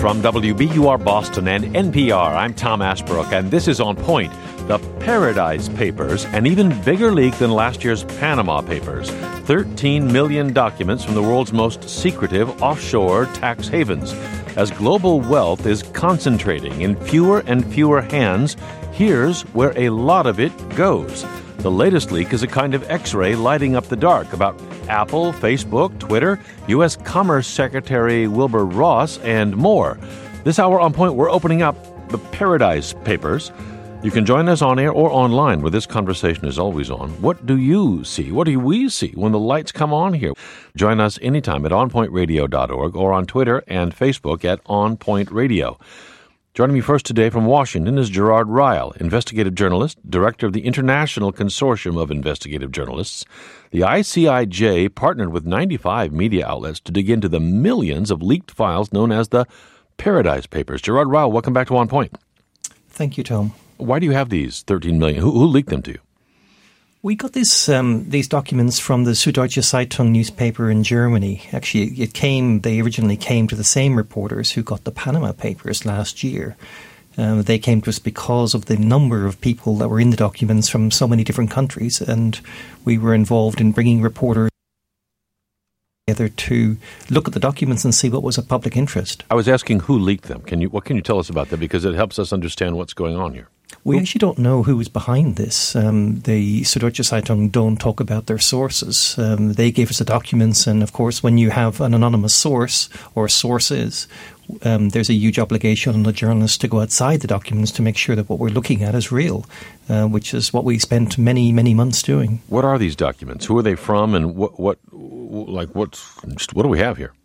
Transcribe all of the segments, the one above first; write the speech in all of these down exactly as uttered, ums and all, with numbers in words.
From W B U R Boston and N P R, I'm Tom Ashbrook, and this is On Point, the Paradise Papers, an even bigger leak than last year's Panama Papers. thirteen million documents from the world's most secretive offshore tax havens. As global wealth is concentrating in fewer and fewer hands, here's where a lot of it goes. The latest leak is a kind of X-ray lighting up the dark about Apple, Facebook, Twitter, U S Commerce Secretary Wilbur Ross, and more. This hour on Point, we're opening up the Paradise Papers. You can join us on air or online, where this conversation is always on. What do you see? What do we see when the lights come on here? Join us anytime at on point radio dot org or on Twitter and Facebook at On Point Radio. Joining me first today from Washington is Gerard Ryle, investigative journalist, director of the International Consortium of Investigative Journalists. The I C I J partnered with ninety-five media outlets to dig into the millions of leaked files known as the Paradise Papers. Gerard Ryle, welcome back to On Point. Thank you, Tom. Why do you have these thirteen million? Who, who leaked them to you? We got this, um, these documents from the Süddeutsche Zeitung newspaper in Germany. Actually, it came. They originally came to the same reporters who got the Panama Papers last year. Um, they came to us because of the number of people that were in the documents from so many different countries, and we were involved in bringing reporters together to look at the documents and see what was of public interest. I was asking who leaked them. Can you? What can you tell us about that? Because it helps us understand what's going on here. We actually don't know who was behind this. Um, the Süddeutsche Zeitung don't talk about their sources. Um, they gave us the documents, and of course, when you have an anonymous source or sources, um, there's a huge obligation on the journalist to go outside the documents to make sure that what we're looking at is real, uh, which is what we spent many, many months doing. What are these documents? Who are they from, and what, what, like, what's, what do we have here?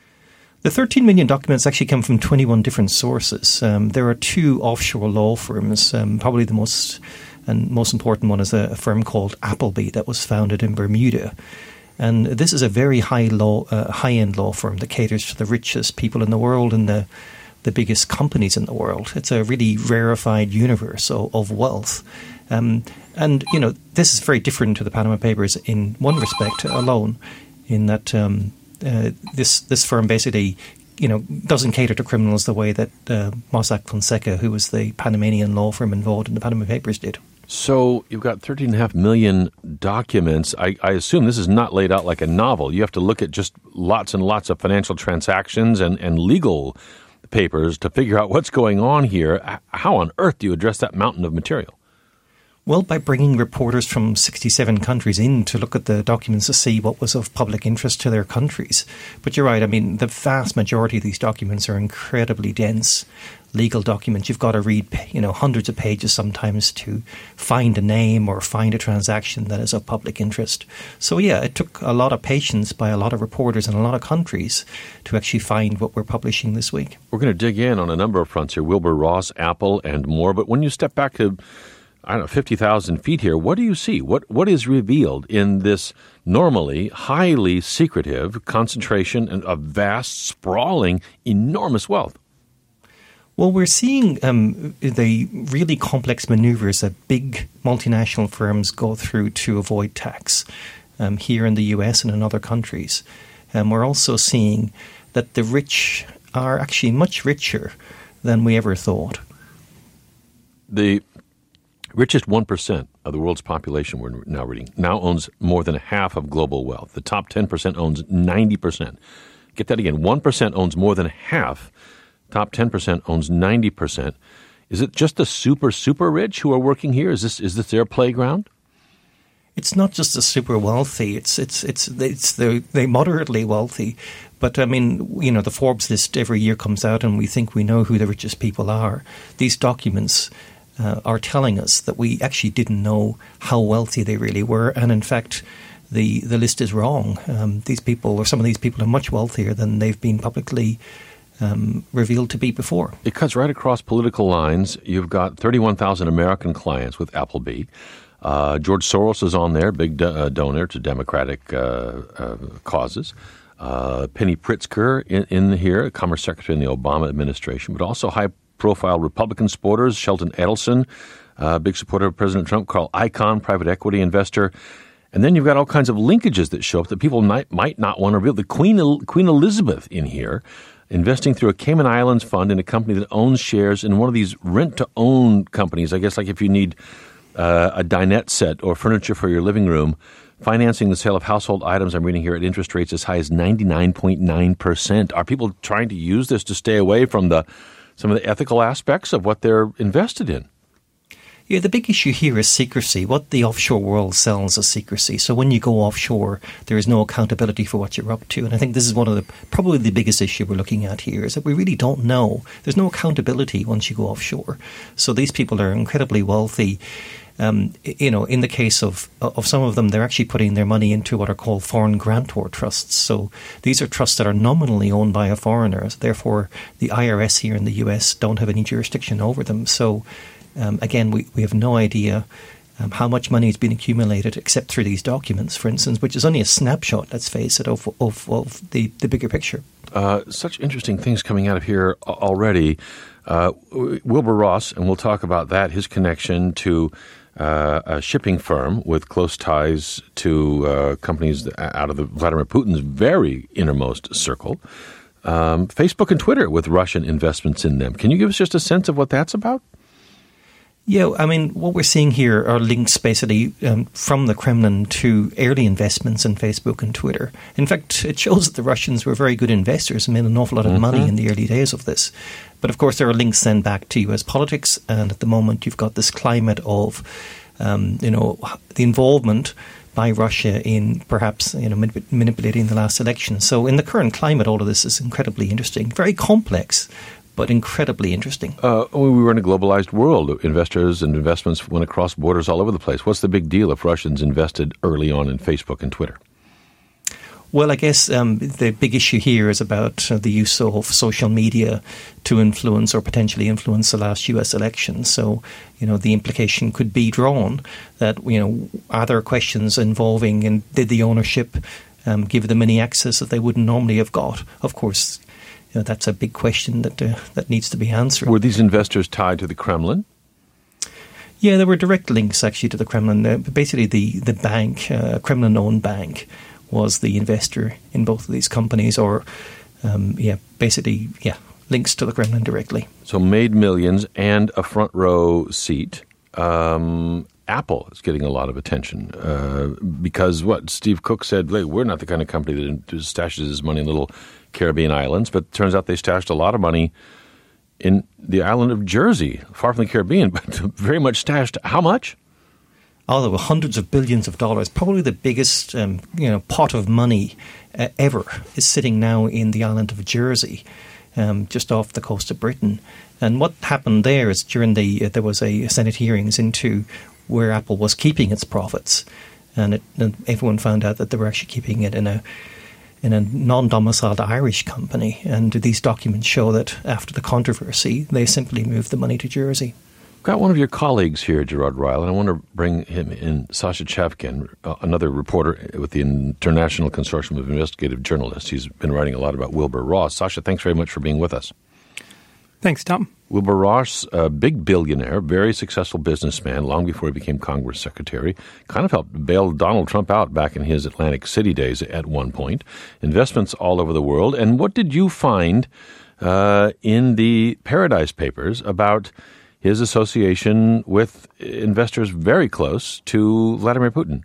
The thirteen million documents actually come from twenty-one different sources. Um, there are two offshore law firms. Um, probably the most and most important one is a, a firm called Appleby that was founded in Bermuda. And this is a very high law, uh, high-end law firm that caters to the richest people in the world and the, the biggest companies in the world. It's a really rarefied universe of, of wealth. Um, and, you know, this is very different to the Panama Papers in one respect alone, in that Um, Uh, this this firm basically, you know, doesn't cater to criminals the way that uh, Mossack Fonseca, who was the Panamanian law firm involved in the Panama Papers, did. So you've got thirteen point five million documents. I, I assume this is not laid out like a novel. You have to look at just lots and lots of financial transactions and, and legal papers to figure out what's going on here. How on earth do you address that mountain of material? Well, by bringing reporters from sixty-seven countries in to look at the documents to see what was of public interest to their countries. But you're right. I mean, the vast majority of these documents are incredibly dense legal documents. You've got to read, you know, hundreds of pages sometimes to find a name or find a transaction that is of public interest. So, yeah, it took a lot of patience by a lot of reporters in a lot of countries to actually find what we're publishing this week. We're going to dig in on a number of fronts here, Wilbur Ross, Apple, and more. But when you step back to I don't know, fifty thousand feet here, what do you see? What What is revealed in this normally highly secretive concentration of vast, sprawling, enormous wealth? Well, we're seeing um, the really complex maneuvers that big multinational firms go through to avoid tax um, here in the U S and in other countries. And we're also seeing that the rich are actually much richer than we ever thought. The richest one percent of the world's population, we're now reading, now owns more than half of global wealth. The top ten percent owns ninety percent. Get that again. one percent owns more than half. Top ten percent owns ninety percent. Is it just the super, super rich who are working here? Is this is this their playground? It's not just the super wealthy. It's it's it's it's the the moderately wealthy. But I mean, you know, the Forbes list every year comes out, and we think we know who the richest people are. These documents Uh, are telling us that we actually didn't know how wealthy they really were, and in fact, the the list is wrong. Um, these people, or some of these people, are much wealthier than they've been publicly um, revealed to be before. It cuts right across political lines. You've got thirty-one thousand American clients with Appleby. Uh, George Soros is on there, big do- uh, donor to Democratic uh, uh, causes. Uh, Penny Pritzker in, in here, Commerce Secretary in the Obama administration, but also high profile Republican supporters, Shelton Edelson, uh, big supporter of President Trump, Carl Icahn, private equity investor. And then you've got all kinds of linkages that show up that people might, might not want to reveal. The Queen Queen Elizabeth in here, investing through a Cayman Islands fund in a company that owns shares in one of these rent-to-own companies. I guess like if you need uh, a dinette set or furniture for your living room, financing the sale of household items, I'm reading here, at interest rates as high as ninety-nine point nine percent. Are people trying to use this to stay away from the some of the ethical aspects of what they're invested in? Yeah, the big issue here is secrecy. What the offshore world sells is secrecy. So when you go offshore, there is no accountability for what you're up to. And I think this is one of the, probably the biggest issue we're looking at here, is that we really don't know. There's no accountability once you go offshore. So these people are incredibly wealthy. Um, you know, in the case of of some of them, they're actually putting their money into what are called foreign grantor trusts. So these are trusts that are nominally owned by a foreigner. Therefore, the I R S here in the U S don't have any jurisdiction over them. So Um, again, we, we have no idea um, how much money has been accumulated except through these documents, for instance, which is only a snapshot, let's face it, of, of, of the, the bigger picture. Uh, such interesting things coming out of here already. Uh, Wilbur Ross, and we'll talk about that, his connection to uh, a shipping firm with close ties to uh, companies out of the Vladimir Putin's very innermost circle. Um, Facebook and Twitter with Russian investments in them. Can you give us just a sense of what that's about? Yeah, I mean, what we're seeing here are links basically um, from the Kremlin to early investments in Facebook and Twitter. In fact, it shows that the Russians were very good investors and made an awful lot of mm-hmm. money in the early days of this. But of course, there are links then back to U S politics. And at the moment, you've got this climate of, um, you know, the involvement by Russia in perhaps, you know, manip- manipulating the last election. So in the current climate, all of this is incredibly interesting, very complex, but incredibly interesting. Uh, we were in a globalized world. Investors and investments went across borders all over the place. What's the big deal if Russians invested early on in Facebook and Twitter? Well, I guess um, the big issue here is about uh, the use of social media to influence or potentially influence the last U S election. So, you know, the implication could be drawn that, you know, are there questions involving and did the ownership um, give them any access that they wouldn't normally have got? Of course, you know, that's a big question that uh, that needs to be answered. Were these investors tied to the Kremlin? Yeah, there were direct links actually to the Kremlin. Uh, basically, the the bank, uh, Kremlin-owned bank, was the investor in both of these companies, or um, yeah, basically, yeah, links to the Kremlin directly. So made millions and a front row seat. Um, Apple is getting a lot of attention uh, because what Steve Cook said, hey, we're not the kind of company that stashes his money in little Caribbean islands, but it turns out they stashed a lot of money in the island of Jersey, far from the Caribbean, but very much stashed. How much? Oh, there were hundreds of billions of dollars. Probably the biggest, um, you know, pot of money uh, ever is sitting now in the island of Jersey, um, just off the coast of Britain. And what happened there is during the uh, there was a Senate hearings into where Apple was keeping its profits, and, it, and everyone found out that they were actually keeping it in a in a non-domiciled Irish company. And these documents show that after the controversy, they simply moved the money to Jersey. Got one of your colleagues here, Gerard Ryle, and I want to bring him in, Sasha Chevkin, uh, another reporter with the International Consortium of Investigative Journalists. He's been writing a lot about Wilbur Ross. Sasha, thanks very much for being with us. Thanks, Tom. Wilbur Ross, a big billionaire, very successful businessman, long before he became Congress secretary, kind of helped bail Donald Trump out back in his Atlantic City days at one point. Investments all over the world. And what did you find uh, in the Paradise Papers about his association with investors very close to Vladimir Putin?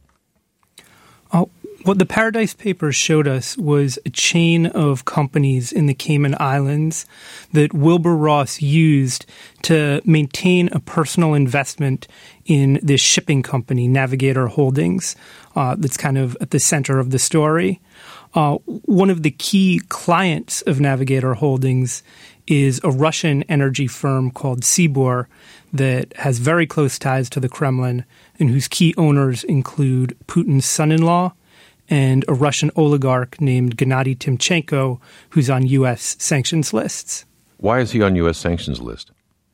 Oh, what the Paradise Papers showed us was a chain of companies in the Cayman Islands that Wilbur Ross used to maintain a personal investment in this shipping company, Navigator Holdings, uh, that's kind of at the center of the story. Uh, one of the key clients of Navigator Holdings is a Russian energy firm called Sibur that has very close ties to the Kremlin and whose key owners include Putin's son-in-law and a Russian oligarch named Gennady Timchenko, who's on U S sanctions lists. Why is he on U S sanctions list?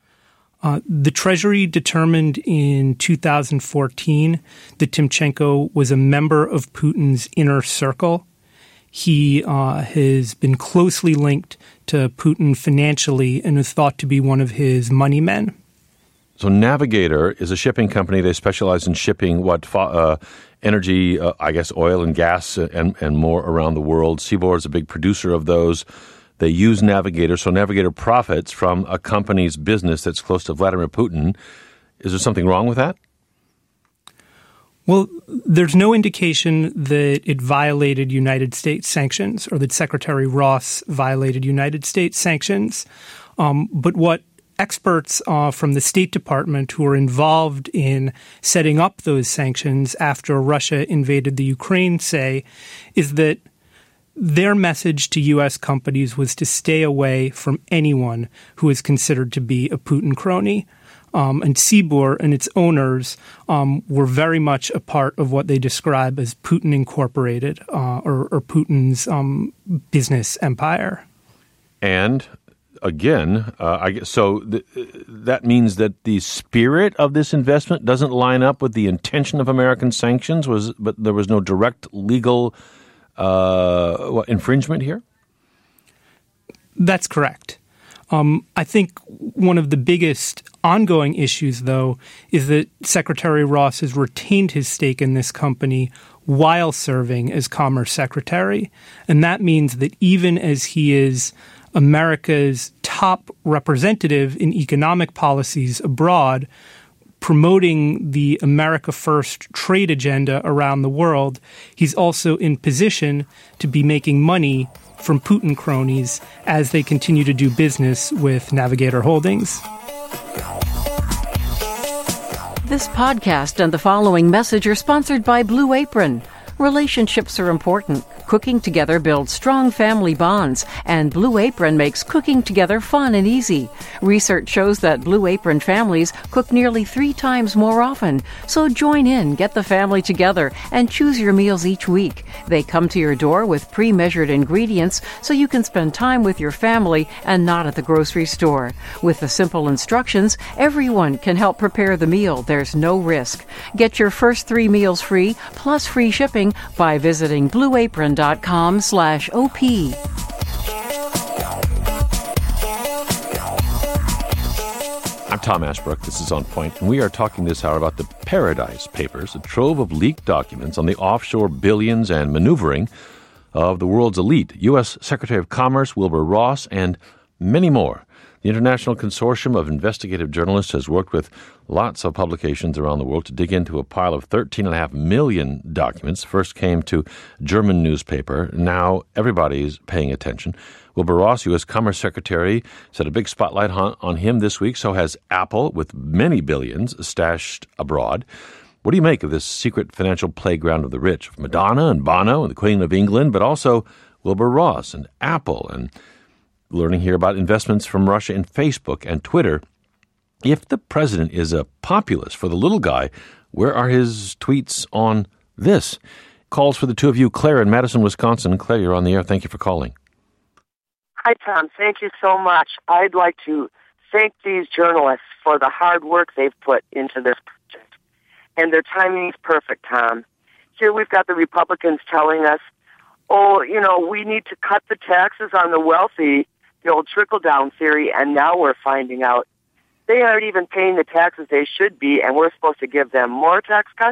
Uh, the Treasury determined in two thousand fourteen that Timchenko was a member of Putin's inner circle. He uh, has been closely linked to Putin financially and is thought to be one of his money men. So Navigator is a shipping company. They specialize in shipping what uh, energy, uh, I guess, oil and gas and, and more around the world. Sibur is a big producer of those. They use Navigator, so Navigator profits from a company's business that's close to Vladimir Putin. Is there something wrong with that? Well, there's no indication that it violated United States sanctions or that Secretary Ross violated United States sanctions. Um, but what experts uh, from the State Department who were involved in setting up those sanctions after Russia invaded the Ukraine say is that their message to U S companies was to stay away from anyone who is considered to be a Putin crony. Um, and Sibur and its owners um, were very much a part of what they describe as Putin Incorporated uh, or, or Putin's um, business empire. And again, uh, I guess, so th- that means that the spirit of this investment doesn't line up with the intention of American sanctions. Was but there was no direct legal uh, what, infringement here? That's correct. Um, I think one of the biggest ongoing issues, though, is that Secretary Ross has retained his stake in this company while serving as Commerce Secretary. And that means that even as he is America's top representative in economic policies abroad, promoting the America First trade agenda around the world, he's also in position to be making money from Putin cronies as they continue to do business with Navigator Holdings. This podcast and the following message are sponsored by Blue Apron. Relationships are important. Cooking together builds strong family bonds, and Blue Apron makes cooking together fun and easy. Research shows that Blue Apron families cook nearly three times more often. So join in, get the family together, and choose your meals each week. They come to your door with pre-measured ingredients so you can spend time with your family and not at the grocery store. With the simple instructions, everyone can help prepare the meal. There's no risk. Get your first three meals free, plus free shipping, by visiting blueapron.com slash OP. I'm Tom Ashbrook. This is On Point, and we are talking this hour about the Paradise Papers, a trove of leaked documents on the offshore billions and maneuvering of the world's elite, U S Secretary of Commerce Wilbur Ross, and many more. The International Consortium of Investigative Journalists has worked with lots of publications around the world to dig into a pile of thirteen point five million documents. First came to a German newspaper. Now everybody's paying attention. Wilbur Ross, U S Commerce Secretary, set a big spotlight on, on him this week. So has Apple, with many billions stashed abroad. What do you make of this secret financial playground of the rich? Madonna and Bono and the Queen of England, but also Wilbur Ross and Apple, and learning here about investments from Russia in Facebook and Twitter. If the president is a populist for the little guy, where are his tweets on this? Calls for the two of you. Claire in Madison, Wisconsin. Claire, you're on the air. Thank you for calling. Hi, Tom. Thank you so much. I'd like to thank these journalists for the hard work they've put into this project. And their timing is perfect, Tom. Here we've got the Republicans telling us, oh, you know, we need to cut the taxes on the wealthy, the old trickle-down theory, and now we're finding out they aren't even paying the taxes they should be, and we're supposed to give them more tax cuts?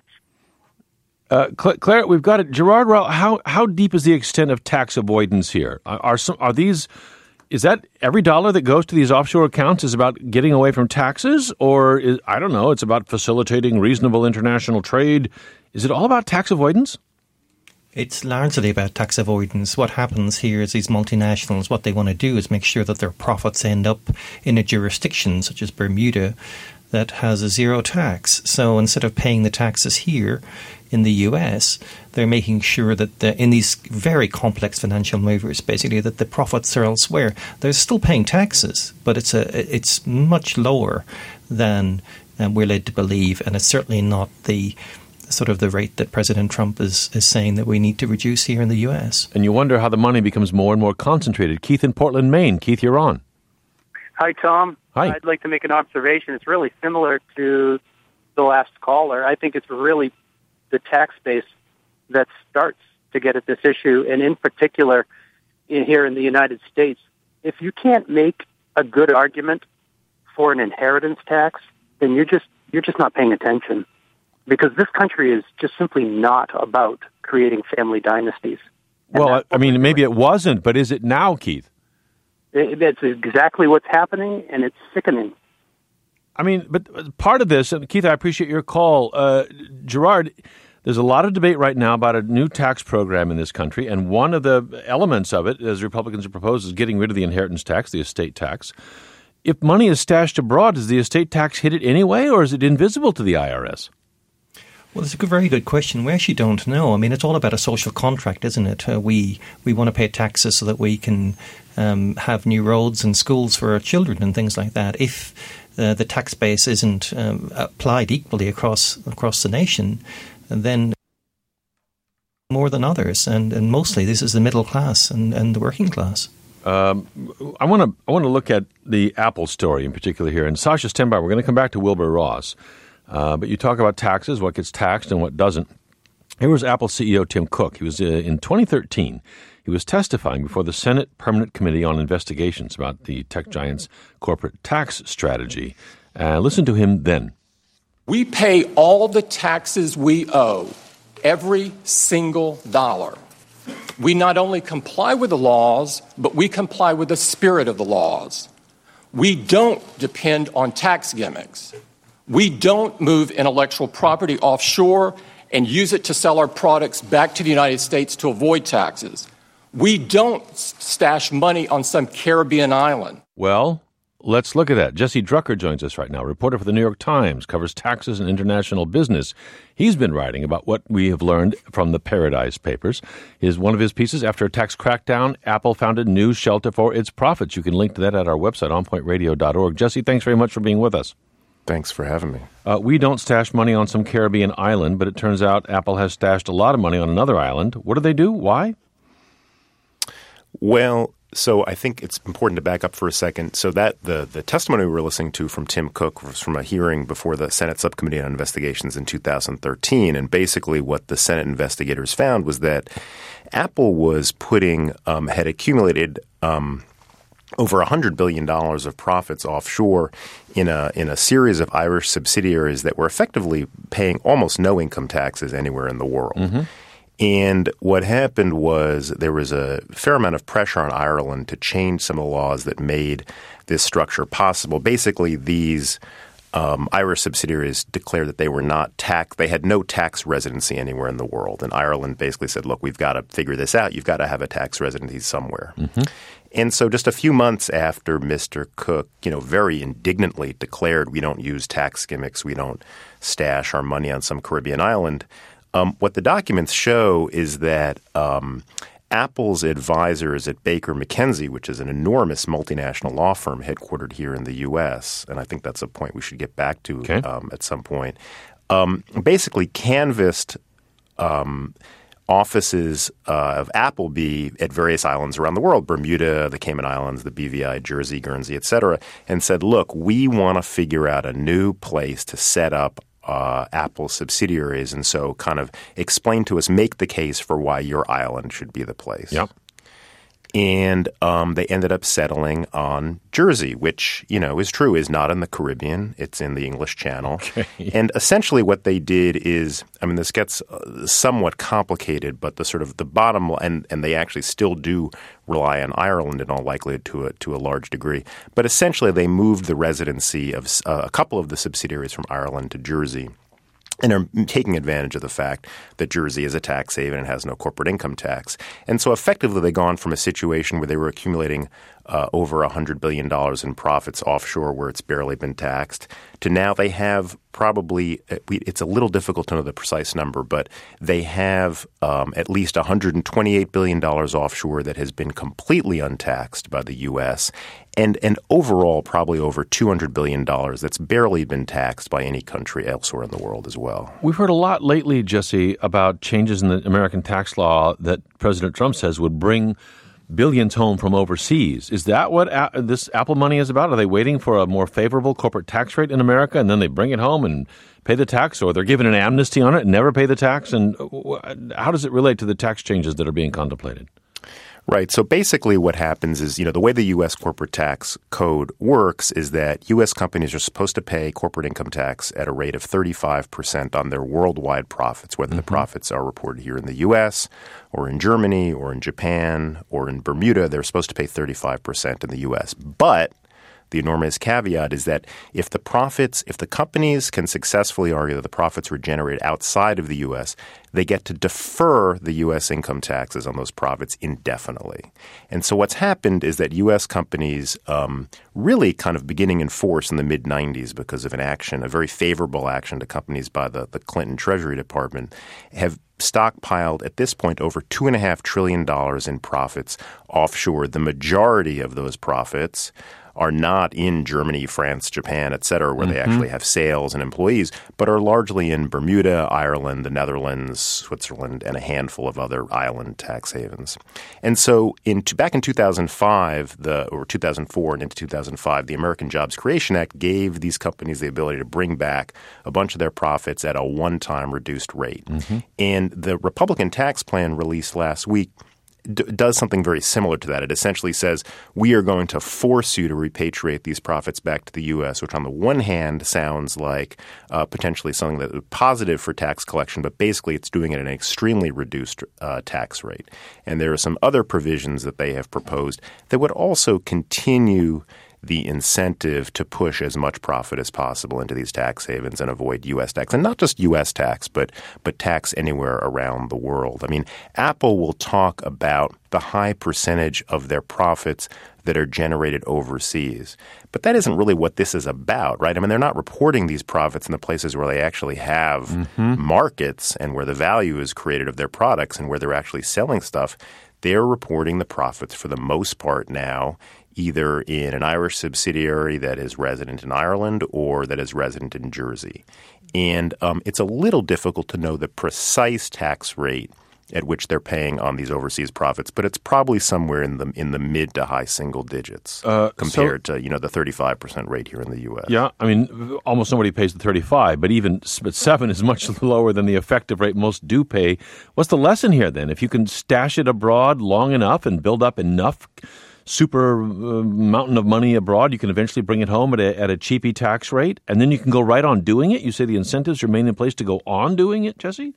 Uh, Claire, we've got it. Gerard Rowell, how how deep is the extent of tax avoidance here? Are some, are these? Is that every dollar that goes to these offshore accounts is about getting away from taxes, or is, I don't know, it's about facilitating reasonable international trade? Is it all about tax avoidance? It's largely about tax avoidance. What happens here is these multinationals, what they want to do is make sure that their profits end up in a jurisdiction such as Bermuda that has a zero tax. So instead of paying the taxes here in the U S, they're making sure that the, in these very complex financial maneuvers, basically, that the profits are elsewhere. They're still paying taxes, but it's a it's much lower than um, we're led to believe, and it's certainly not the sort of the rate that President Trump is, is saying that we need to reduce here in the U S. And you wonder how the money becomes more and more concentrated. Keith in Portland, Maine. Keith, you're on. Hi, Tom. Hi. I'd like to make an observation. It's really similar to the last caller. I think it's really the tax base that starts to get at this issue, and in particular in, here in the United States. If you can't make a good argument for an inheritance tax, then you're just you're just not paying attention. Because this country is just simply not about creating family dynasties. And well, I mean, maybe it wasn't, but is it now, Keith? It, that's exactly what's happening, and it's sickening. I mean, but part of this, and Keith, I appreciate your call. Uh, Gerard, there's a lot of debate right now about a new tax program in this country, and one of the elements of it, as Republicans have proposed, is getting rid of the inheritance tax, the estate tax. If money is stashed abroad, does the estate tax hit it anyway, or is it invisible to the I R S? Well, it's a good, very good question. We actually don't know. I mean, it's all about a social contract, isn't it? Uh, we we want to pay taxes so that we can um, have new roads and schools for our children and things like that. If uh, the tax base isn't um, applied equally across across the nation, then more than others, and, and mostly this is the middle class and, and the working class. Um, I want to I want to look at the Apple story in particular here. And Sasha, stand by. We're going to come back to Wilbur Ross. Uh, but you talk about taxes, what gets taxed and what doesn't. Here was Apple C E O Tim Cook. He was uh, in twenty thirteen. He was testifying before the Senate Permanent Committee on Investigations about the tech giant's corporate tax strategy. Uh, listen to him then. We pay all the taxes we owe, every single dollar. We not only comply with the laws, but we comply with the spirit of the laws. We don't depend on tax gimmicks. We don't move intellectual property offshore and use it to sell our products back to the United States to avoid taxes. We don't stash money on some Caribbean island. Well, let's look at that. Jesse Drucker joins us right now, reporter for the New York Times, covers taxes and international business. He's been writing about what we have learned from the Paradise Papers. His one of his pieces, after a tax crackdown, Apple founded new shelter for its profits. You can link to that at our website, on point radio dot org. Jesse, thanks very much for being with us. Thanks for having me. Uh, we don't stash money on some Caribbean island, but it turns out Apple has stashed a lot of money on another island. What do they do? Why? Well, so I think it's important to back up for a second. So that the, the testimony we were listening to from Tim Cook was from a hearing before the Senate Subcommittee on Investigations in two thousand thirteen. And basically what the Senate investigators found was that Apple was putting um, – had accumulated um, – over one hundred billion dollars of profits offshore in a in a series of Irish subsidiaries that were effectively paying almost no income taxes anywhere in the world. Mm-hmm. And what happened was there was a fair amount of pressure on Ireland to change some of the laws that made this structure possible. Basically, these um, Irish subsidiaries declared that they were not tax – they had no tax residency anywhere in the world. And Ireland basically said, look, we've got to figure this out. You've got to have a tax residency somewhere. Mm-hmm. And so just a few months after Mister Cook, you know, very indignantly declared we don't use tax gimmicks, we don't stash our money on some Caribbean island, um, what the documents show is that um, Apple's advisors at Baker McKenzie, which is an enormous multinational law firm headquartered here in the U S, and I think that's a point we should get back to okay. um, at some point, um, basically canvassed um, – offices uh, of Appleby at various islands around the world, Bermuda, the Cayman Islands, the B V I, Jersey, Guernsey, et cetera, and said, look, we want to figure out a new place to set up uh, Apple subsidiaries. And so kind of explain to us, make the case for why your island should be the place. Yep. And um, they ended up settling on Jersey, which, you know, is true, is not in the Caribbean. It's in the English Channel. Okay. And essentially what they did is, I mean, this gets uh, somewhat complicated, but the sort of the bottom – and and they actually still do rely on Ireland in all likelihood to a, to a large degree. But essentially they moved the residency of uh, a couple of the subsidiaries from Ireland to Jersey. And are taking advantage of the fact that Jersey is a tax haven and has no corporate income tax. And so effectively they've gone from a situation where they were accumulating uh, over one hundred billion dollars in profits offshore where it's barely been taxed to now they have probably – it's a little difficult to know the precise number, but they have um, at least one hundred twenty-eight billion dollars offshore that has been completely untaxed by the U S and and overall probably over two hundred billion dollars that's barely been taxed by any country elsewhere in the world as well. We've heard a lot lately, Jesse, about changes in the American tax law that President Trump says would bring billions home from overseas. Is that what a- this Apple money is about? Are they waiting for a more favorable corporate tax rate in America and then they bring it home and pay the tax, or they're given an amnesty on it and never pay the tax? And how does it relate to the tax changes that are being contemplated? Right. So basically what happens is, you know, the way the U S corporate tax code works is that U S companies are supposed to pay corporate income tax at a rate of thirty-five percent on their worldwide profits, whether mm-hmm. the profits are reported here in the U S or in Germany or in Japan or in Bermuda. They're supposed to pay thirty-five percent in the U S. But the enormous caveat is that if the profits, if the companies can successfully argue that the profits were generated outside of the U S, they get to defer the U S income taxes on those profits indefinitely. And so what's happened is that U S companies um, really kind of beginning in force in the mid nineties because of an action, a very favorable action to companies by the, the Clinton Treasury Department, have stockpiled at this point over two and a half trillion dollars in profits offshore. The majority of those profits are not in Germany, France, Japan, et cetera, where mm-hmm. they actually have sales and employees, but are largely in Bermuda, Ireland, the Netherlands, Switzerland, and a handful of other island tax havens. And so in back in two thousand five, the or two thousand four and into two thousand five, the American Jobs Creation Act gave these companies the ability to bring back a bunch of their profits at a one-time reduced rate. Mm-hmm. And the Republican tax plan released last week D- does something very similar to that. It essentially says we are going to force you to repatriate these profits back to the U S, which on the one hand sounds like uh, potentially something that is positive for tax collection, but basically it's doing it at an extremely reduced uh, tax rate. And there are some other provisions that they have proposed that would also continue the incentive to push as much profit as possible into these tax havens and avoid U S tax. And not just U S tax, but but tax anywhere around the world. I mean, Apple will talk about the high percentage of their profits that are generated overseas. But that isn't really what this is about, right? I mean, they're not reporting these profits in the places where they actually have mm-hmm. markets and where the value is created of their products and where they're actually selling stuff. They're reporting the profits for the most part now either in an Irish subsidiary that is resident in Ireland or that is resident in Jersey. And um, it's a little difficult to know the precise tax rate at which they're paying on these overseas profits, but it's probably somewhere in the in the mid to high single digits uh, compared so, to you know the thirty-five percent rate here in the U S. Yeah, I mean, almost nobody pays the thirty-five, but even but seven is much lower than the effective rate most do pay. What's the lesson here then? If you can stash it abroad long enough and build up enough super uh, mountain of money abroad, you can eventually bring it home at a, at a cheapy tax rate, and then you can go right on doing it. You say the incentives remain in place to go on doing it, Jesse?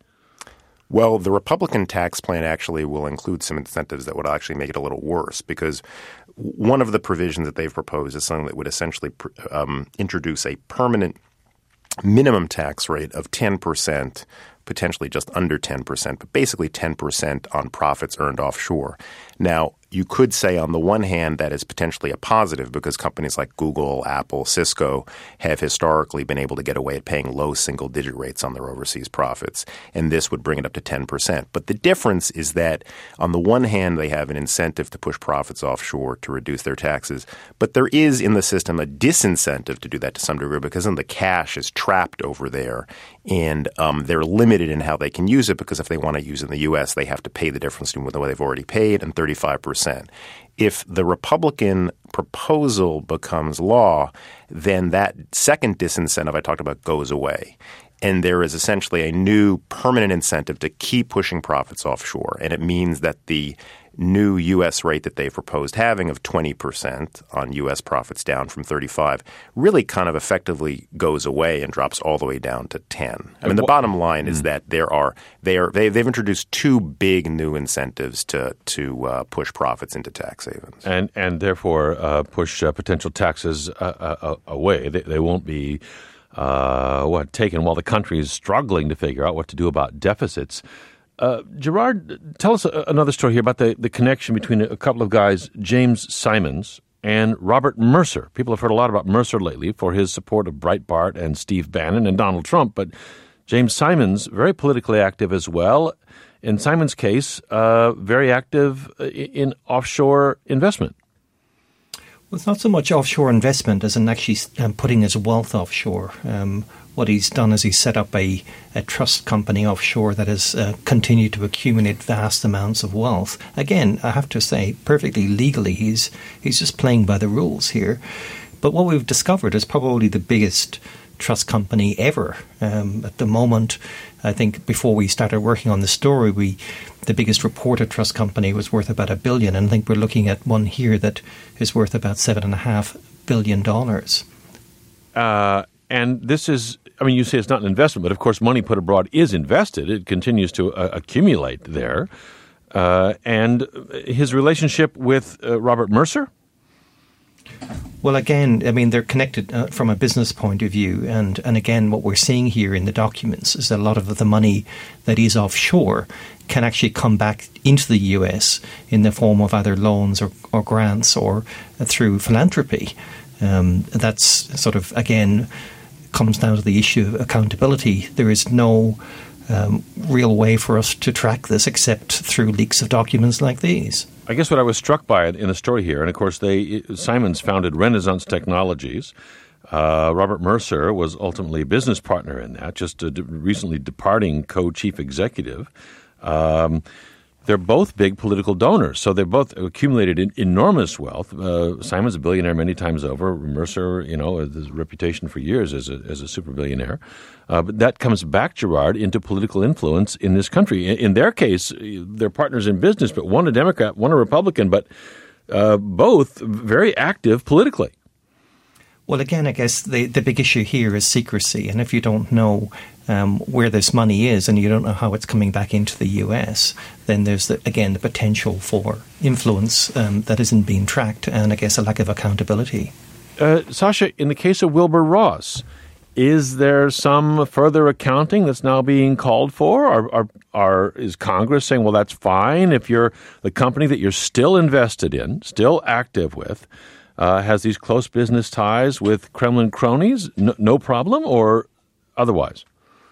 Well, the Republican tax plan actually will include some incentives that would actually make it a little worse because one of the provisions that they've proposed is something that would essentially um, introduce a permanent minimum tax rate of ten percent, potentially just under ten percent, but basically ten percent on profits earned offshore. Now, you could say on the one hand that is potentially a positive because companies like Google, Apple, Cisco have historically been able to get away at paying low single-digit rates on their overseas profits, and this would bring it up to ten percent. But the difference is that on the one hand they have an incentive to push profits offshore to reduce their taxes, but there is in the system a disincentive to do that to some degree because then the cash is trapped over there, and um, they're limited in how they can use it because if they want to use it in the U S, they have to pay the difference between what they've already paid and thirty-five percent. If the Republican proposal becomes law, then that second disincentive I talked about goes away. And there is essentially a new permanent incentive to keep pushing profits offshore. And it means that the new U S rate that they've proposed having of twenty percent on U S profits down from thirty-five really kind of effectively goes away and drops all the way down to ten. I mean, the bottom line mm. is that there are they are they, they've introduced two big new incentives to to uh, push profits into tax havens and and therefore uh, push uh, potential taxes uh, uh, away. They, they won't be uh, what taken while the country is struggling to figure out what to do about deficits. Uh, Gerard, tell us a, another story here about the, the connection between a, a couple of guys, James Simons and Robert Mercer. People have heard a lot about Mercer lately for his support of Breitbart and Steve Bannon and Donald Trump, but James Simons, very politically active as well. In Simons' case, uh, very active in offshore investment. Well, it's not so much offshore investment as in actually um, putting his wealth offshore. Um, what he's done is he's set up a, a trust company offshore that has uh, continued to accumulate vast amounts of wealth. Again, I have to say, perfectly legally, he's he's just playing by the rules here. But what we've discovered is probably the biggest trust company ever. Um, at the moment, I think before we started working on the story, we the biggest reported trust company was worth about a billion, and I think we're looking at one here that is worth about seven and a half billion dollars. Uh, and this is, I mean, you say it's not an investment, but of course, money put abroad is invested. It continues to uh, accumulate there. Uh, and his relationship with uh, Robert Mercer? Well, again, I mean, they're connected uh, from a business point of view. And, and again, what we're seeing here in the documents is that a lot of the money that is offshore can actually come back into the U S in the form of either loans or, or grants or uh, through philanthropy. Um, that's sort of, again, comes down to the issue of accountability. There is no um, real way for us to track this except through leaks of documents like these. I guess what I was struck by in the story here, and of course, they Simons founded Renaissance Technologies. Uh, Robert Mercer was ultimately a business partner in that, just a de- recently departing co-chief executive. Um, they're both big political donors, so they've both accumulated in enormous wealth. Uh, Simon's a billionaire many times over. Mercer, you know, has a reputation for years as a, as a super billionaire. Uh, but that comes back, Gerard, into political influence in this country. In, in their case, they're partners in business, but one a Democrat, one a Republican, but uh, both very active politically. Well, again, I guess the, the big issue here is secrecy. And if you don't know um, where this money is and you don't know how it's coming back into the U S, then there's, the, again, the potential for influence um, that isn't being tracked and, I guess, a lack of accountability. Uh, Sasha, in the case of Wilbur Ross, is there some further accounting that's now being called for? Are, are, are, is Congress saying, well, that's fine if you're the company that you're still invested in, still active with, Uh, has these close business ties with Kremlin cronies, no, no problem, or otherwise?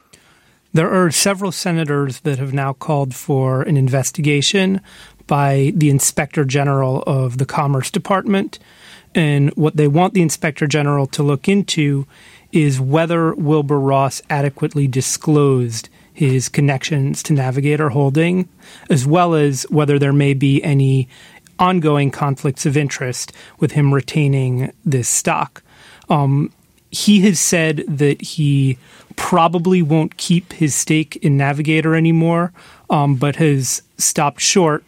There are several senators that have now called for an investigation by the Inspector General of the Commerce Department. And what they want the Inspector General to look into is whether Wilbur Ross adequately disclosed his connections to Navigator Holding, as well as whether there may be any ongoing conflicts of interest with him retaining this stock. Um, he has said that he probably won't keep his stake in Navigator anymore, um, but has stopped short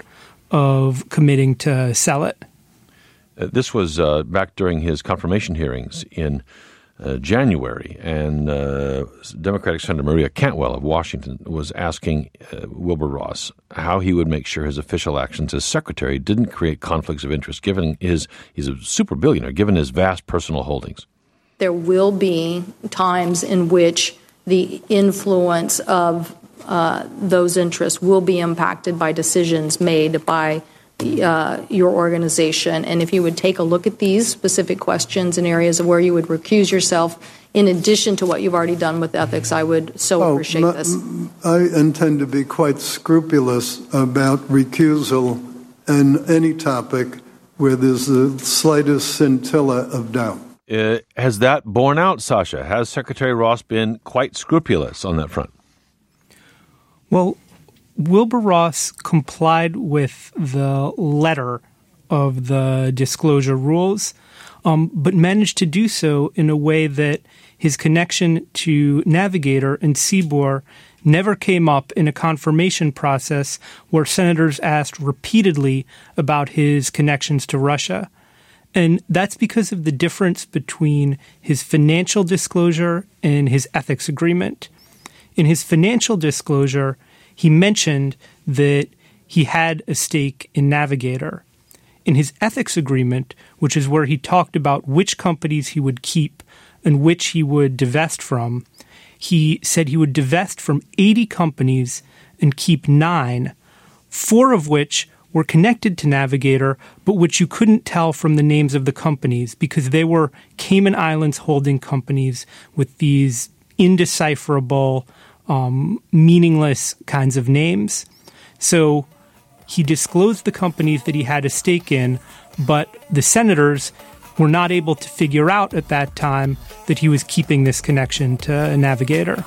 of committing to sell it. Uh, this was uh, back during his confirmation hearings in uh, January, and uh, Democratic Senator Maria Cantwell of Washington was asking uh, Wilbur Ross how he would make sure his official actions as secretary didn't create conflicts of interest, given his he's a super billionaire, given his vast personal holdings. There will be times in which the influence of uh, those interests will be impacted by decisions made by Uh, your organization. And if you would take a look at these specific questions in areas of where you would recuse yourself, in addition to what you've already done with ethics, I would so oh, appreciate my, this. I intend to be quite scrupulous about recusal in any topic where there's the slightest scintilla of doubt. Uh, has that borne out, Sasha? Has Secretary Ross been quite scrupulous on that front? Well, Wilbur Ross complied with the letter of the disclosure rules, um, but managed to do so in a way that his connection to Navigator and C B O R never came up in a confirmation process where senators asked repeatedly about his connections to Russia. And that's because of the difference between his financial disclosure and his ethics agreement. In his financial disclosure, he mentioned that he had a stake in Navigator. In his ethics agreement, which is where he talked about which companies he would keep and which he would divest from, he said he would divest from eighty companies and keep nine, four of which were connected to Navigator, but which you couldn't tell from the names of the companies because they were Cayman Islands holding companies with these indecipherable, um, meaningless kinds of names. So he disclosed the companies that he had a stake in, but the senators were not able to figure out at that time that he was keeping this connection to a Navigator.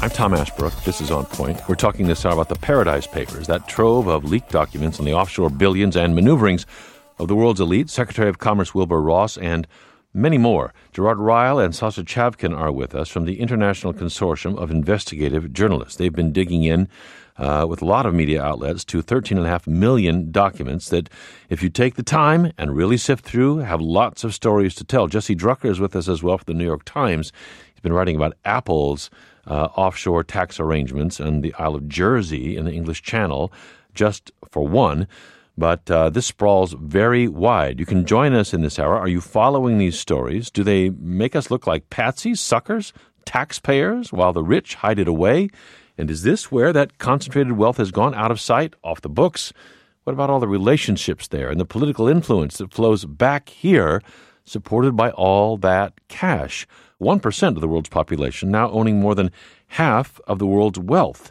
I'm Tom Ashbrook. This is On Point. We're talking this hour about the Paradise Papers, that trove of leaked documents on the offshore billions and maneuverings of the world's elite, Secretary of Commerce Wilbur Ross, and many more. Gerard Ryle and Sasha Chavkin are with us from the International Consortium of Investigative Journalists. They've been digging in uh, with a lot of media outlets to thirteen point five million documents that, if you take the time and really sift through, have lots of stories to tell. Jesse Drucker is with us as well for the New York Times. He's been writing about Apple's uh, offshore tax arrangements and the Isle of Jersey in the English Channel, just for one. But uh, this sprawls very wide. You can join us in this hour. Are you following these stories? Do they make us look like patsies, suckers, taxpayers, while the rich hide it away? And is this where that concentrated wealth has gone out of sight, off the books? What about all the relationships there and the political influence that flows back here, supported by all that cash? one percent of the world's population now owning more than half of the world's wealth.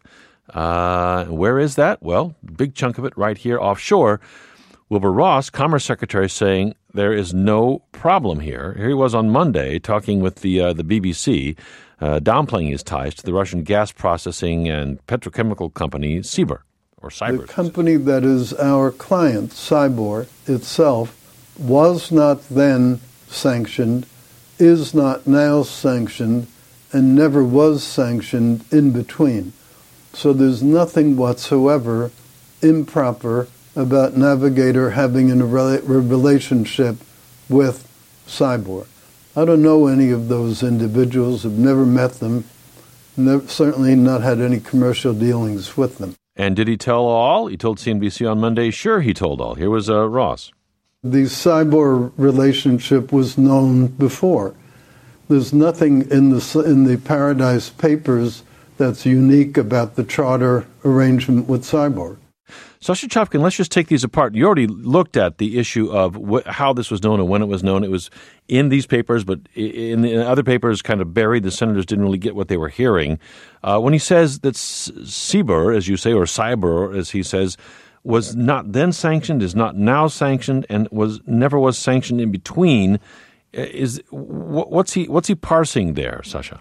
Uh, where is that? Well, big chunk of it right here offshore. Wilbur Ross, Commerce Secretary, saying there is no problem here. Here he was on Monday talking with the uh, the B B C, uh, downplaying his ties to the Russian gas processing and petrochemical company Sibur, or Sibur. The company that is our client, Sibur itself, was not then sanctioned, is not now sanctioned, and never was sanctioned in between. So there's nothing whatsoever improper about Navigator having a relationship with Sibur. I don't know any of those individuals, have never met them, never, certainly not had any commercial dealings with them. And did he tell all? He told C N B C on Monday, sure he told all. Here was uh, Ross. The Sibur relationship was known before. There's nothing in the in the Paradise Papers that's unique about the charter arrangement with Sibur. Sasha Chavkin, let's just take these apart. You already looked at the issue of wh- how this was known and when it was known. It was in these papers, but in the in other papers kind of buried. The senators didn't really get what they were hearing. Uh, when he says that Sibur, as you say, or Sibur, as he says, was not then sanctioned, is not now sanctioned, and was never was sanctioned in between, is what's he what's he parsing there, Sasha?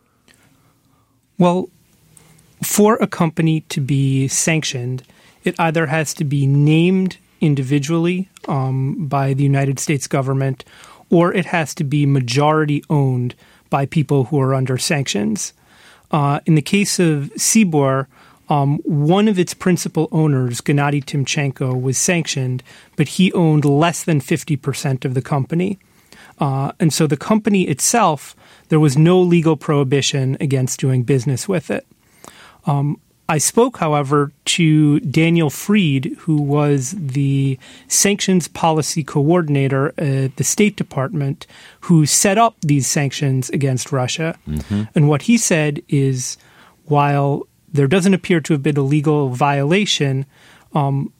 Well, for a company to be sanctioned, it either has to be named individually um, by the United States government, or it has to be majority owned by people who are under sanctions. Uh, in the case of Sibur, um, one of its principal owners, Gennady Timchenko, was sanctioned, but he owned less than fifty percent of the company. Uh, and so the company itself, there was no legal prohibition against doing business with it. Um, I spoke, however, to Daniel Fried, who was the sanctions policy coordinator at the State Department, who set up these sanctions against Russia. Mm-hmm. And what he said is, while there doesn't appear to have been a legal violation, um,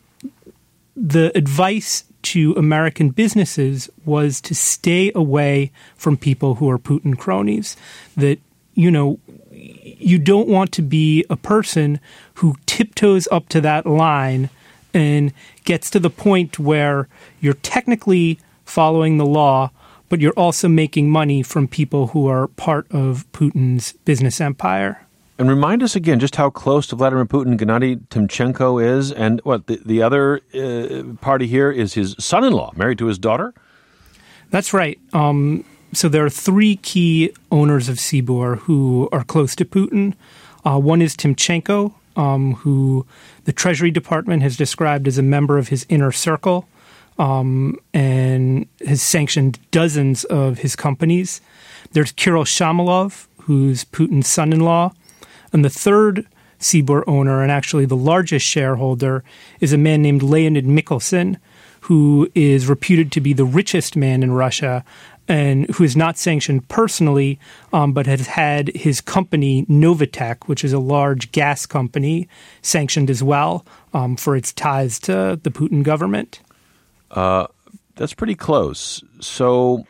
the advice to American businesses was to stay away from people who are Putin cronies. That, you know, you don't want to be a person who tiptoes up to that line and gets to the point where you're technically following the law, but you're also making money from people who are part of Putin's business empire. And remind us again just how close to Vladimir Putin Gennady Timchenko is, and what the, the other uh, party here is his son-in-law, married to his daughter? That's right. Um, so there are three key owners of Sibur who are close to Putin. Uh, one is Timchenko, um, who the Treasury Department has described as a member of his inner circle um, and has sanctioned dozens of his companies. There's Kirill Shamalov, who's Putin's son-in-law. And the third Sibur owner, and actually the largest shareholder, is a man named Leonid Mikhelson, who is reputed to be the richest man in Russia and who is not sanctioned personally, um, but has had his company Novatek, which is a large gas company, sanctioned as well um, for its ties to the Putin government. Uh, that's pretty close. So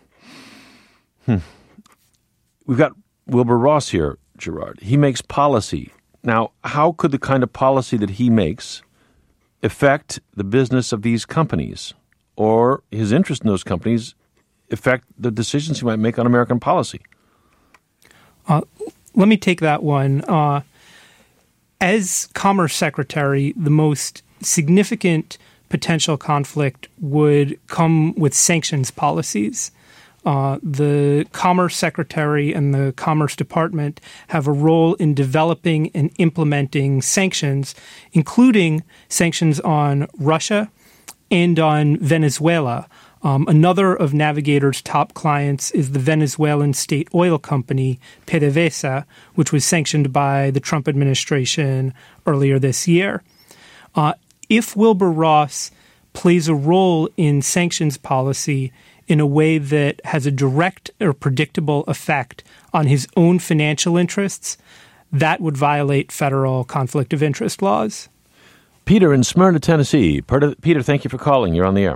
hmm. we've got Wilbur Ross here, Gerard. He makes policy. Now, how could the kind of policy that he makes affect the business of these companies, or his interest in those companies affect the decisions he might make on American policy? Uh, let me take that one. Uh, as Commerce Secretary, the most significant potential conflict would come with sanctions policies. Uh, the Commerce Secretary and the Commerce Department have a role in developing and implementing sanctions, including sanctions on Russia and on Venezuela. Um, another of Navigator's top clients is the Venezuelan state oil company PDVSA, which was sanctioned by the Trump administration earlier this year. Uh, if Wilbur Ross plays a role in sanctions policy in a way that has a direct or predictable effect on his own financial interests, that would violate federal conflict of interest laws. Peter in Smyrna, Tennessee. Peter, thank you for calling. You're on the air.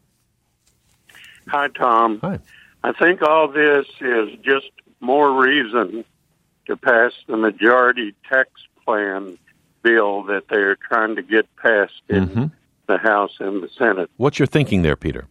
Hi, Tom. Hi. I think all this is just more reason to pass the majority tax plan bill that they're trying to get passed in mm-hmm. the House and the Senate. What's your thinking there, Peter?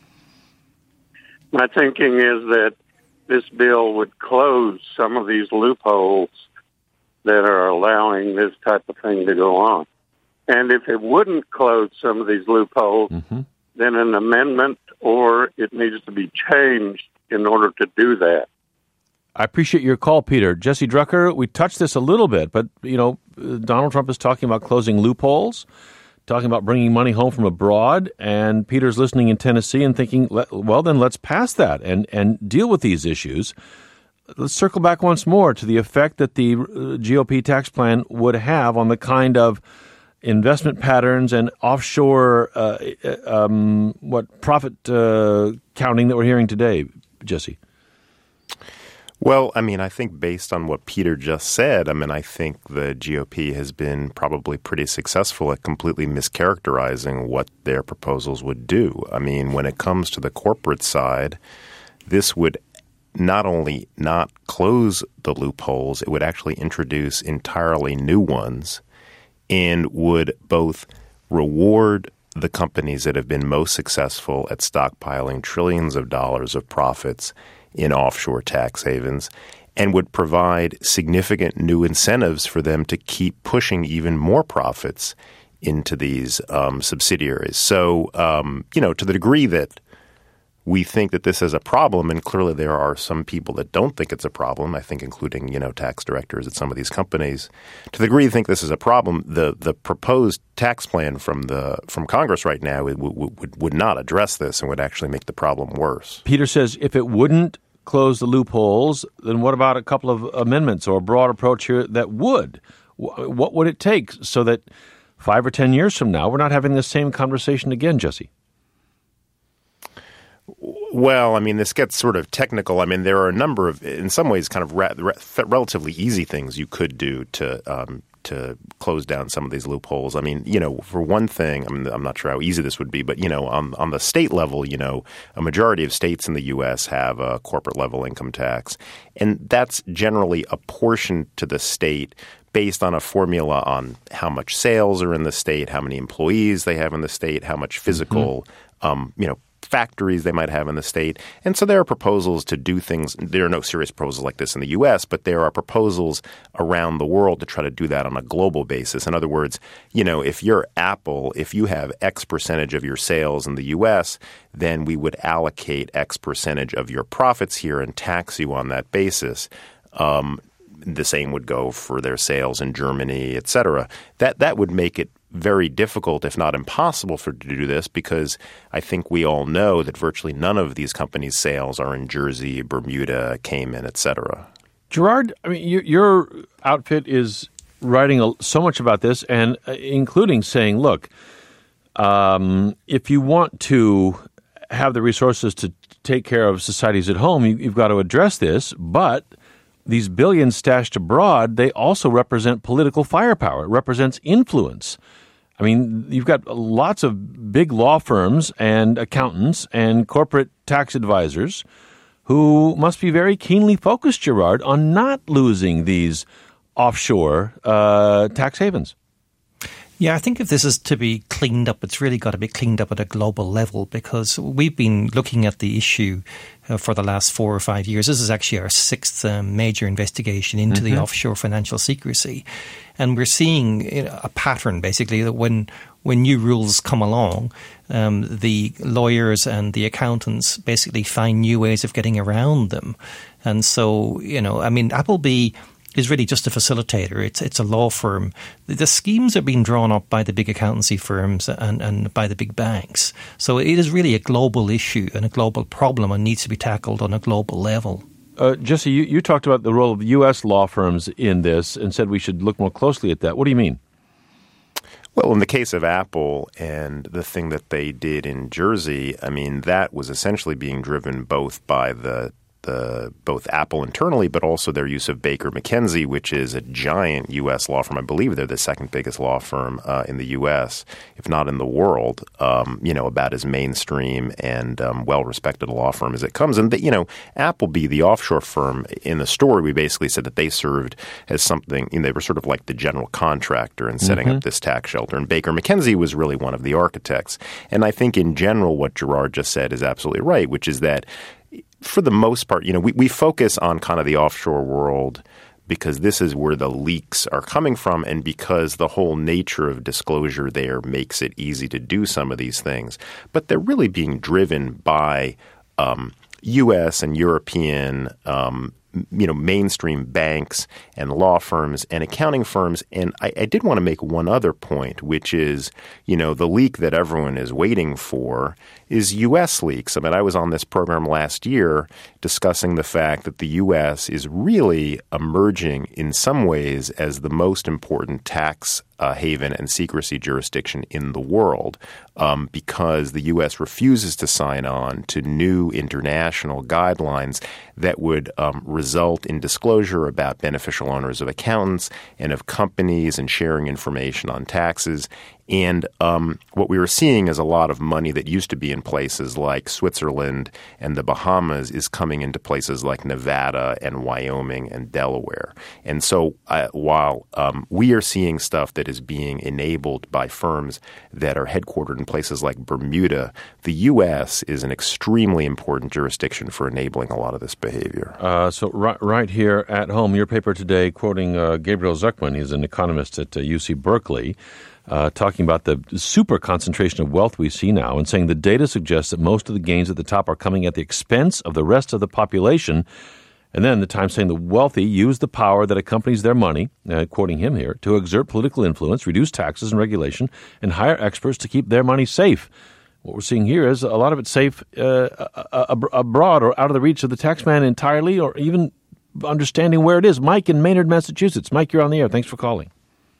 My thinking is that this bill would close some of these loopholes that are allowing this type of thing to go on. And if it wouldn't close some of these loopholes, mm-hmm. then an amendment or it needs to be changed in order to do that. I appreciate your call, Peter. Jesse Drucker, we touched this a little bit, but, you know, Donald Trump is talking about closing loopholes, talking about bringing money home from abroad, and Peter's listening in Tennessee and thinking, well, then let's pass that and, and deal with these issues. Let's circle back once more to the effect that the G O P tax plan would have on the kind of investment patterns and offshore uh, um, what profit uh, counting that we're hearing today, Jesse. Well, I mean, I think based on what Peter just said, I mean, I think the G O P has been probably pretty successful at completely mischaracterizing what their proposals would do. I mean, when it comes to the corporate side, this would not only not close the loopholes, it would actually introduce entirely new ones and would both reward the companies that have been most successful at stockpiling trillions of dollars of profits in offshore tax havens and would provide significant new incentives for them to keep pushing even more profits into these um, subsidiaries. So, um, you know, to the degree that we think that this is a problem, and clearly there are some people that don't think it's a problem, I think including, you know, tax directors at some of these companies. To the degree you think this is a problem, the the proposed tax plan from the from Congress right now would, would, would not address this and would actually make the problem worse. Peter says if it wouldn't close the loopholes, then what about a couple of amendments or a broad approach here that would? What would it take so that five or ten years from now we're not having the same conversation again, Jesse? Well, I mean, this gets sort of technical. I mean, there are a number of, in some ways, kind of re- re- relatively easy things you could do to um, to close down some of these loopholes. I mean, you know, for one thing, I mean, I'm not sure how easy this would be, but, you know, on, on the state level, you know, a majority of states in the U S have a corporate level income tax, and that's generally apportioned to the state based on a formula on how much sales are in the state, how many employees they have in the state, how much physical, mm-hmm. um, you know, factories they might have in the state. And so there are proposals to do things. There are no serious proposals like this in the U S, but there are proposals around the world to try to do that on a global basis. In other words, you know, if you're Apple, if you have X percentage of your sales in the U S, then we would allocate X percentage of your profits here and tax you on that basis. Um, the same would go for their sales in Germany, et cetera. That, that would make it very difficult, if not impossible, for to do this because I think we all know that virtually none of these companies' sales are in Jersey, Bermuda, Cayman, et cetera. Gerard, I mean, your, your outfit is writing a, so much about this, and uh, including saying, look, um, if you want to have the resources to take care of societies at home, you, you've got to address this, but these billions stashed abroad, they also represent political firepower. It represents influence. I mean, you've got lots of big law firms and accountants and corporate tax advisors who must be very keenly focused, Gerard, on not losing these offshore uh, tax havens. Yeah, I think if this is to be cleaned up, it's really got to be cleaned up at a global level, because we've been looking at the issue uh, for the last four or five years. This is actually our sixth um, major investigation into mm-hmm. the offshore financial secrecy. And we're seeing you know, a pattern, basically, that when when new rules come along, um, the lawyers and the accountants basically find new ways of getting around them. And so, you know, I mean, Appleby is really just a facilitator. It's it's a law firm. The schemes are being drawn up by the big accountancy firms and, and by the big banks. So it is really a global issue and a global problem and needs to be tackled on a global level. Uh, Jesse, you, you talked about the role of U S law firms in this and said we should look more closely at that. What do you mean? Well, in the case of Apple and the thing that they did in Jersey, I mean, that was essentially being driven both by the The, both Apple internally, but also their use of Baker McKenzie, which is a giant U S law firm. I believe they're the second biggest law firm uh, in the U S, if not in the world, um, you know, about as mainstream and um, well-respected a law firm as it comes. And, the, you know, Appleby, the offshore firm, in the story, we basically said that they served as something, you know, they were sort of like the general contractor in setting mm-hmm. up this tax shelter. And Baker McKenzie was really one of the architects. And I think in general what Gerard just said is absolutely right, which is that for the most part, you know, we, we focus on kind of the offshore world because this is where the leaks are coming from and because the whole nature of disclosure there makes it easy to do some of these things. But they're really being driven by um, U S and European um you know, mainstream banks and law firms and accounting firms. And I, I did want to make one other point, which is, you know, the leak that everyone is waiting for is U S leaks. I mean, I was on this program last year discussing the fact that the U S is really emerging in some ways as the most important tax uh, haven and secrecy jurisdiction in the world um, because the U S refuses to sign on to new international guidelines that would um, result in disclosure about beneficial owners of accountants and of companies and sharing information on taxes. And um, what we were seeing is a lot of money that used to be in places like Switzerland and the Bahamas is coming into places like Nevada and Wyoming and Delaware. And so uh, while um, we are seeing stuff that is being enabled by firms that are headquartered in places like Bermuda, the U S is an extremely important jurisdiction for enabling a lot of this behavior. Uh, so right, right here at home, your paper today quoting uh, Gabriel Zucman, he's an economist at uh, U C Berkeley, Uh, talking about the super concentration of wealth we see now and saying the data suggests that most of the gains at the top are coming at the expense of the rest of the population. And then the Times saying the wealthy use the power that accompanies their money, uh, quoting him here, to exert political influence, reduce taxes and regulation, and hire experts to keep their money safe. What we're seeing here is a lot of it safe uh, abroad or out of the reach of the taxman entirely, or even understanding where it is. Mike in Maynard, Massachusetts. Mike, you're on the air. Thanks for calling.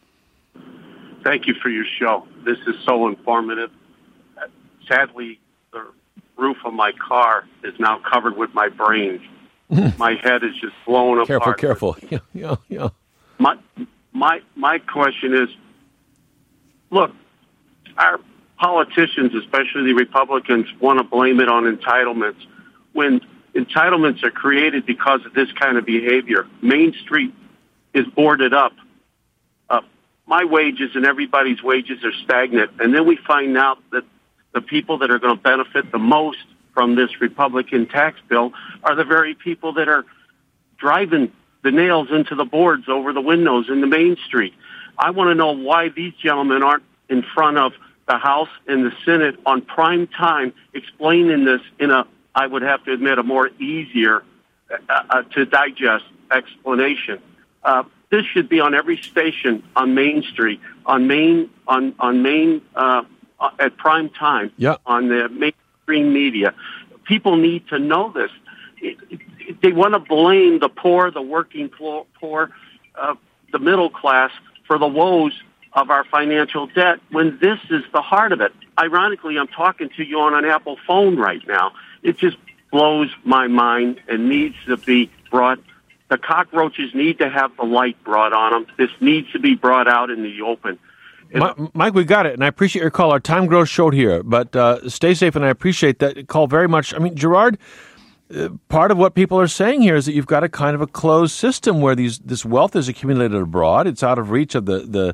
Thank you for your show. This is so informative. Sadly, the roof of my car is now covered with my brains. My head is just blown careful, apart. Careful, careful. Yeah, yeah, yeah. My, my, my question is, look, our politicians, especially the Republicans, want to blame it on entitlements. When entitlements are created because of this kind of behavior, Main Street is boarded up. Uh, my wages and everybody's wages are stagnant. And then we find out that the people that are going to benefit the most from this Republican tax bill are the very people that are driving the nails into the boards over the windows in the Main Street. I want to know why these gentlemen aren't in front of the House and the Senate on prime time explaining this in a, I would have to admit, a more easier uh, uh, to digest explanation. Uh, this should be on every station on Main Street, on Main, on, on Main, uh, at prime time, yep. on the mainstream media. People need to know this. It, it, they want to blame the poor, the working poor, uh, the middle class for the woes of our financial debt when this is the heart of it. Ironically, I'm talking to you on an Apple phone right now. It just blows my mind and needs to be brought. The cockroaches need to have the light brought on them. This needs to be brought out in the open. Mike, we got it, and I appreciate your call. Our time grows short here, but uh, stay safe, and I appreciate that call very much. I mean, Gerard, uh, part of what people are saying here is that you've got a kind of a closed system where these this wealth is accumulated abroad. It's out of reach of the, the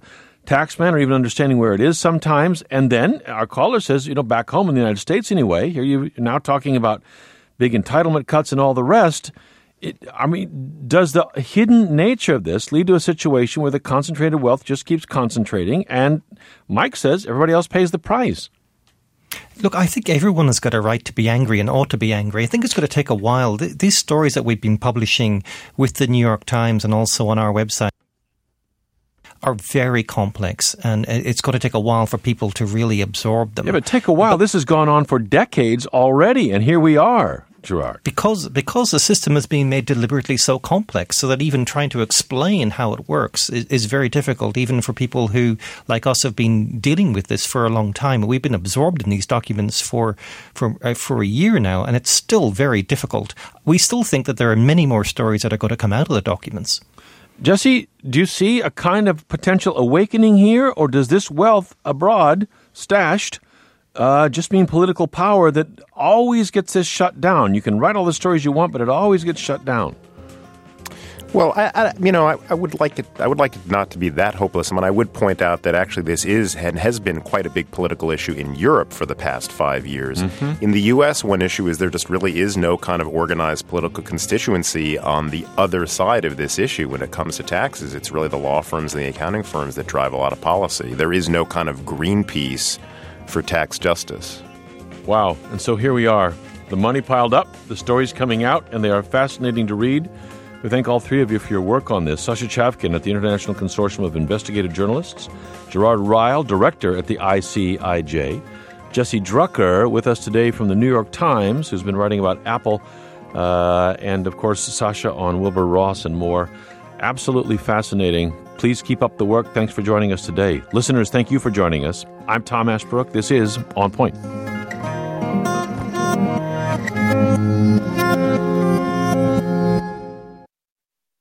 taxman or even understanding where it is sometimes. And then our caller says, you know, back home in the United States anyway, here you're now talking about big entitlement cuts and all the rest. It, I mean, does the hidden nature of this lead to a situation where the concentrated wealth just keeps concentrating and Mike says everybody else pays the price? Look, I think everyone has got a right to be angry and ought to be angry. I think it's going to take a while. Th- these stories that we've been publishing with the New York Times and also on our website are very complex, and it's going to take a while for people to really absorb them. Yeah, but take a while. But this has gone on for decades already, and here we are, Gerard. Because because the system is being made deliberately so complex, so that even trying to explain how it works is, is very difficult, even for people who, like us, have been dealing with this for a long time. We've been absorbed in these documents for for uh, for a year now, and it's still very difficult. We still think that there are many more stories that are going to come out of the documents. Jesse, do you see a kind of potential awakening here, or does this wealth abroad, stashed, uh, just mean political power that always gets this shut down? You can write all the stories you want, but it always gets shut down. Well, I, I, you know, I, I would like it. I would like it not to be that hopeless. I mean, I would point out that actually this is and has been quite a big political issue in Europe for the past five years. Mm-hmm. In the U S, one issue is there just really is no kind of organized political constituency on the other side of this issue when it comes to taxes. It's really the law firms and the accounting firms that drive a lot of policy. There is no kind of Greenpeace for tax justice. Wow. And so here we are. The money piled up, the stories coming out, and they are fascinating to read. We thank all three of you for your work on this. Sasha Chavkin at the International Consortium of Investigative Journalists, Gerard Ryle, director at the I C I J, Jesse Drucker with us today from the New York Times, who's been writing about Apple, uh, and, of course, Sasha on Wilbur Ross and more. Absolutely fascinating. Please keep up the work. Thanks for joining us today. Listeners, thank you for joining us. I'm Tom Ashbrook. This is On Point.